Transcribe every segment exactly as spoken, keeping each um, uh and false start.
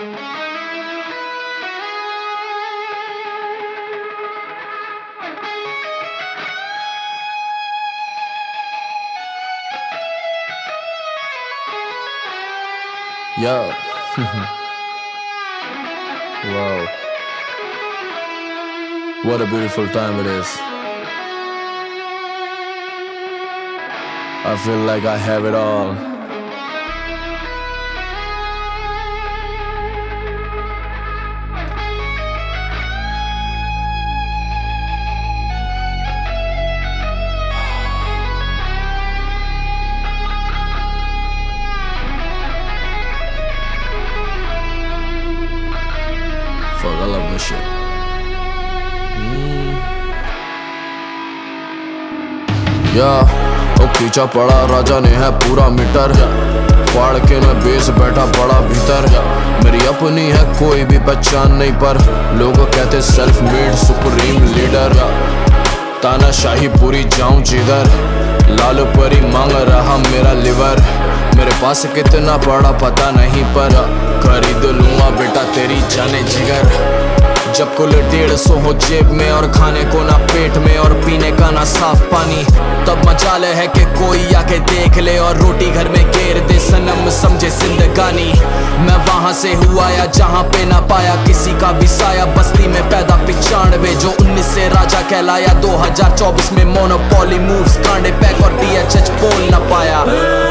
Yo. Wow. What a beautiful time it is. I feel like I have it all. Fuck, I love this shit. या ओ खींचा पड़ा राजा ने है पूरा metre, फाड़ के मैं बेस बैठा पड़ा भीतर। मेरी अपनी है कोई भी पहचान नहीं, पर लोग कहते सेल्फ मेड सुप्रीम लीडर। तानाशाही पूरी जाऊं जिधर, लाल परी मांग रहा मेरा लिवर। मेरे पास कितना पड़ा पता नहीं, पर खरीद लूंगा बेटा तेरी जाने जिगर। जब कुल डेढ़ सौ हो जेब में और खाने को ना पेट में और पीने का ना साफ पानी, तब मजाल है कि कोई आके देख ले और रोटी घर में घेर दे सनम समझे जिंदगानी। मैं वहां से हुआ या जहां पे ना पाया किसी का भी साया, बस्ती में पैदा पिचानवे जो उन्नीस से राजा कहलाया। दो हजार चौबीस में मोनोपोली मूव्स कांडे पैक और डी एच एच बोल ना पाया।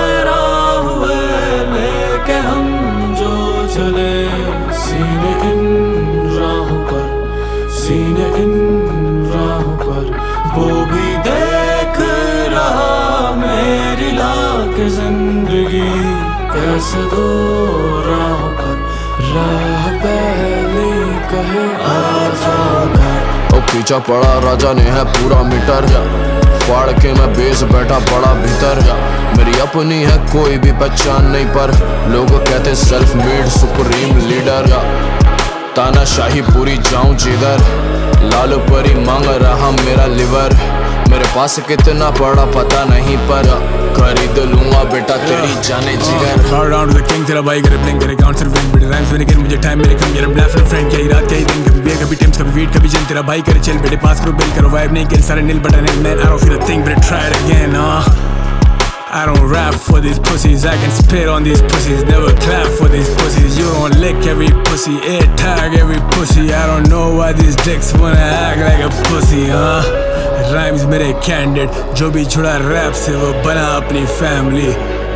लेके हम जो चले सीने इन राहों पर, सीने इन राहों पर, वो भी देख रहा मेरी लाख जिंदगी कैसे दो राहों पर राह पहले कहे आ जाओ। ओ खींचा पड़ा राजा ने है पूरा मीटर, फाड़ के मैं बेस बैठा पड़ा भीतर। मेरी अपनी है कोई भी पहचान नहीं, पर लोग कहते सेल्फ मेड सुप्रीम लीडर। तानाशाही पूरी जाऊं जिधर, लाल परी मांग रहा मेरा लिवर। मेरे पास कितना पड़ा पता नहीं, पर खरीद लूंगा बेटा तेरी जाने जिगर। Bow down to the king, तेरा भाई करे ब्लिंक करे काउंट सिर्फ विन बिट राइम्स मैंने मुझे टाइम मेरे कम यार ब्लैफ फ्रेंड क्या रात क्या ही दिन, कभी बेर कभी टेम्स कभी वीट कभी जिन। तेरा भाई करे चल बेटे पास करो बिल करो वाइब नहीं किल सारे नील बटन है man. I don't feel a thing but I try it again. uh. I don't rap for these pussies, I can spit on these pussies, never clap for these pussies. You don't lick every pussy, air tag every pussy. I don't know why these dicks wanna act like a pussy, huh? Rhymes मेरे candid, जो भी जुड़ा rap से वो बना अपनी family।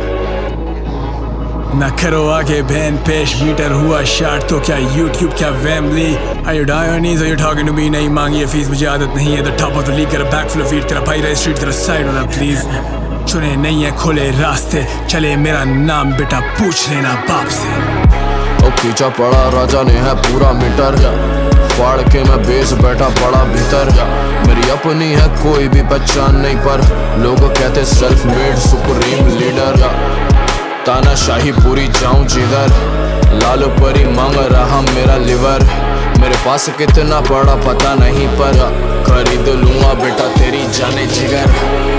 ना करो आगे बहन पेश, मीटर हुआ शार्ट तो क्या यूट्यूब क्या वैमली। Are you dying on knees, are you talking to me? नहीं मांगी है फीस, मुझे आदत नहीं है the top of the league, तेरा back full of feet, तेरा भाई रहे street, तेरा side वाला please। चुने नहीं है खोले रास्ते, चले मेरा नाम बेटा पूछ लेना बाप से। ओ खींचा पड़ा राजा ने है पूरा मीटर, फाड़ के मैं बेस बैठा पड़ा भीतर। मेरी अपनी है कोई भी पहचान नहीं, पर लोग कहते सेल्फ मेड सुप्रीम लीडर। तानाशाही पूरी जाऊं जिधर, लाल परी मांग रहा मेरा लिवर। मेरे पास कितना पड़ा पता नहीं, पर खरीद लूंगा बेटा तेरी जाने जिगर।